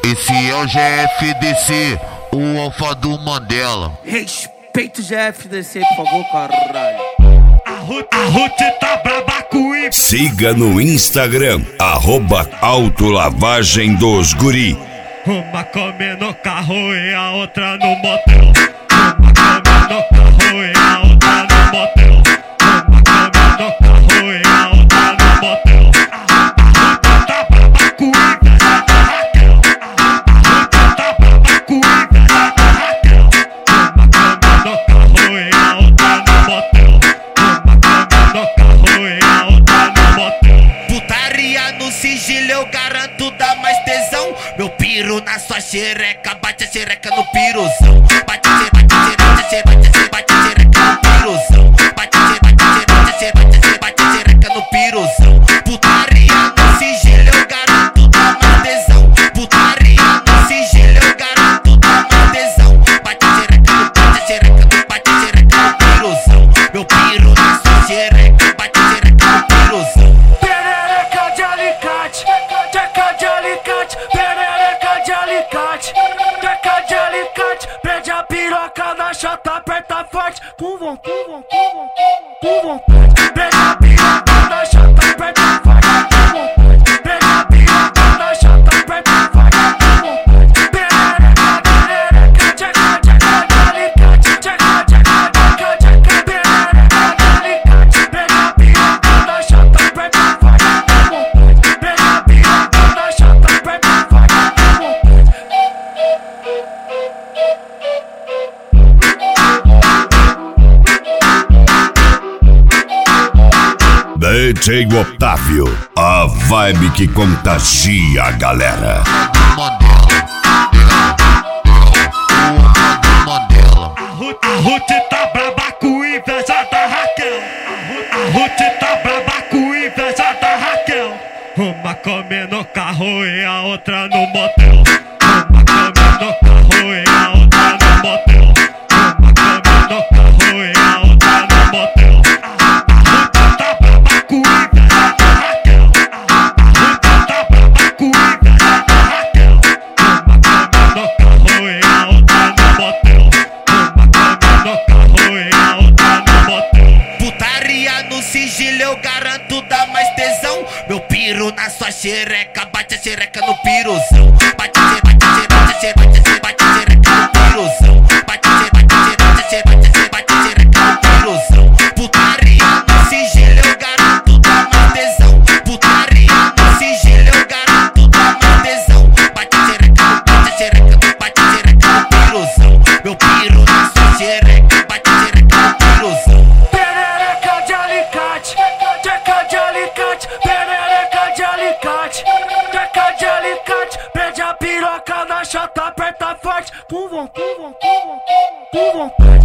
Esse é o GFDC, o alfa do Mandela. Respeita o GFDC, por favor, caralho. A Ruth tá braba com o... Siga no Instagram, @autolavagem dos guri. Uma come no carro e a outra no motel. Uma come no carro e a outra no motel. Uma come no carro e a outra no motel. A Ruth tá braba com inveja da Raquel. A Ruth tá braba com inveja da Raquel. Uma come no carro e a outra no motel. Uma come no carro e a outra no motel. Putaria no sigilo, eu garanto dar mais tesão. Meu piro na sua xereca, bate a xereca no piruzão. Bate a xereca, bate a xereca no piruzão. Bate a xereca no piruzão. Putaria no sigilo, eu garanto dar mais tesão. Putaria no sigilo, eu garanto dar mais tesão. Bate a xereca no piruzão. Meu piro na sua xereca, bate a xereca no piruzão. Perereca de alicate, teca de alicate, perereca de alicate, teca de alicate, prende a piroca na chata, aperta forte, com vontade, prende a piroca na chata, aperta forte, com vontade, prende a piroca na chata, aperta forte, com vontade, perereca, teca de alicate, teca de alicate, perereca de alicate, prende a piroca na chata, aperta forte, com vontade, prende a piroca na chata, aperta forte, com vontade. DJ Otávio, a vibe que contagia a galera. A Ruth tá braba com inveja da Raquel. A Ruth tá braba com inveja da Raquel. Uma come no carro e a outra no motel. Uma come no carro e a outra no motel. Uma come no carro e a outra no motel. A Ruth tá braba com inveja da Raquel. A Ruth tá braba com inveja da Raquel. Uma come no carro e a outra no motel. Uma come no carro e a outra no motel. Putaria no sigilo, eu garanto dar mais tesão. Meu piro na sua xereca, bate a xereca no piruzão. Bate a xereca no piruzão. Bate a xereca no piruzão. Putaria no sigilo, eu garanto dar mais tesão. Putaria no sigilo, eu garanto dar mais tesão. Bate a xereca no piruzão. Meu piro na sua xereca, bate a xereca no piruzão. Perereca de alicate, teca de alicate, perereca de alicate, teca de alicate, prende a piroca na chata, aperta forte, com vontade,